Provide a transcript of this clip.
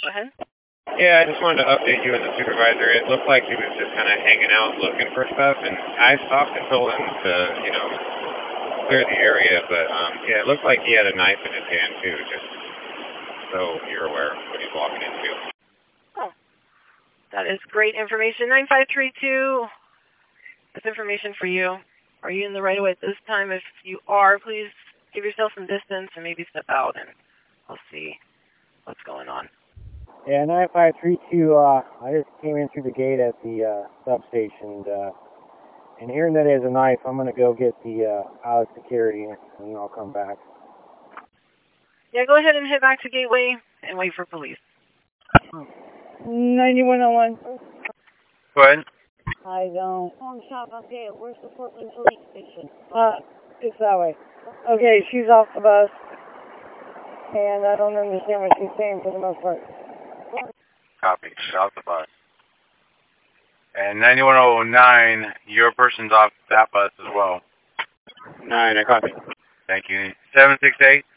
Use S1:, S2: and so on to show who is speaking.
S1: Go ahead.
S2: Yeah, I just wanted to update you as a supervisor. It looked like he was just kind of hanging out looking for stuff, and I stopped and told him to, clear the area, but, yeah, it looked like he had a knife in his hand, too, just so you're aware of what he's walking into.
S1: Oh, that is great information. 9532, that's information for you. Are you in the right of way at this time? If you are, please give yourself some distance and maybe step out, and I'll see what's going on.
S3: Yeah, 9532, I just came in through the gate at the substation, and hearing that he has a knife, I'm going to go get the out of security, and then I'll come back.
S1: Yeah, go ahead and head back to Gateway and wait for police.
S3: 9101.
S2: Go ahead.
S3: I don't.
S4: Long shot up here. Where's the Portland police station?
S3: It's that way. Okay, she's off the bus, and I don't understand what she's saying for the most part.
S5: Copy. She's off the bus. And 9109, your person's off that bus as well.
S2: 9, I copy.
S5: Thank you. 768.